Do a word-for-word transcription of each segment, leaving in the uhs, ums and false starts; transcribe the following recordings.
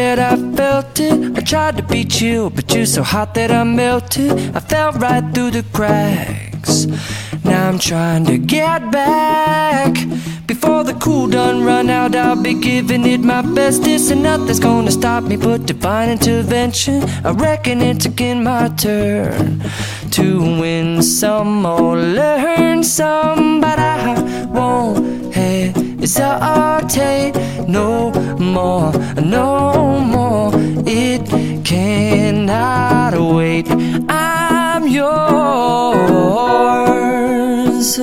that I felt it. I tried to be chill, but you're so hot that I melted. I fell right through the cracks. Now I'm trying to get back. Before the cool done run out, I'll be giving it my bestest, and nothing's gonna stop me but divine intervention. I reckon it's again my turn to win some or learn some, but I won't hesitate no more, no more. It cannot wait. I'm yours.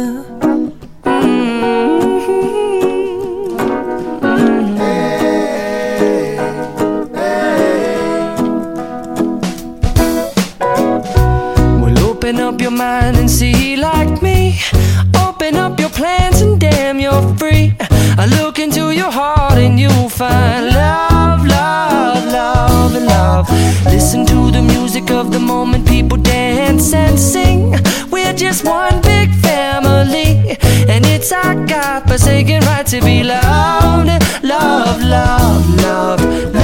Open up your mind and see like me. Open up your plans and damn, you're free. I look into your heart and you'll find love, love, love, and love. Listen to the music of the moment, people dance and sing. We're just one big family, and it's our God-forsaken right to be loved. Love, love, love,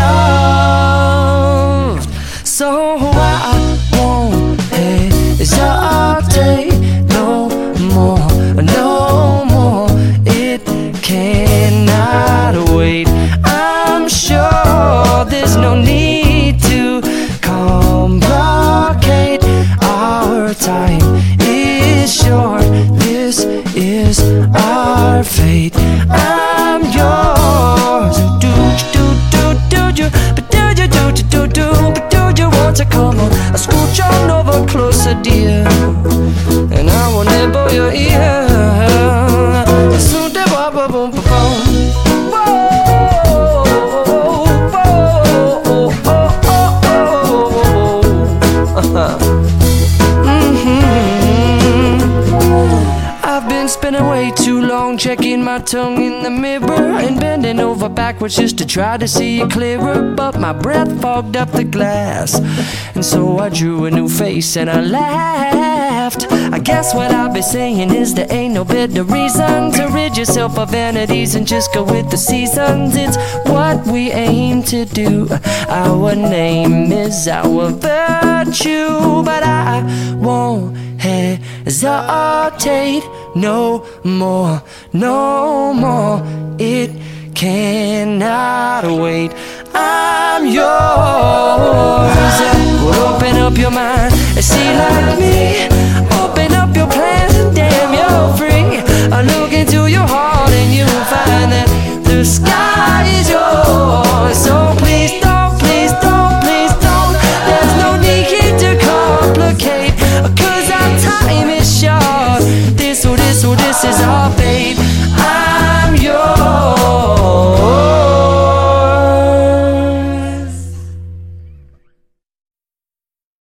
loved. So I won't hesitate no more, no more. It cannot wait. I'm sure there's no need to complicate. Our time is short. This is our fate. I'm yours. Do do do do do, but do you do do do do, but do you want to come on? I scooch on over closer, dear, and I will nibble your ear. So da ba ba boom ba boom. Whoa, whoa, oh, oh, oh, oh. Mm-hmm. I've been spending way too long checking my tongue in the mirror and bending over backwards just to try to see it clearer, but my breath fogged up the glass, and so I drew a new face and I laughed. I guess what I'll be saying is there ain't no better reason to rid yourself of vanities and just go with the seasons. It's what we aim to do. Our name is our virtue, but I won't hesitate no more, no more. It cannot wait. I'm yours. Well, open up your mind and see like me.